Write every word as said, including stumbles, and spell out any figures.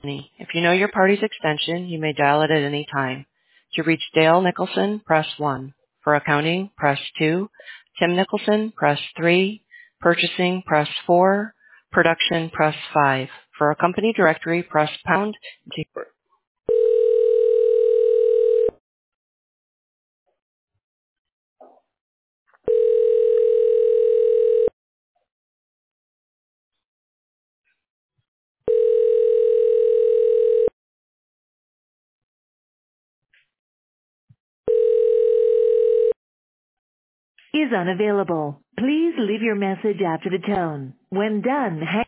If you know your party's extension, you may dial it at any time. To reach Dale Nicholson, press one. For accounting, press two. Tim Nicholson, press three. Purchasing, press four. Production, press five. For a company directory, press pound. Is unavailable. Please leave your message after the tone. When done, hang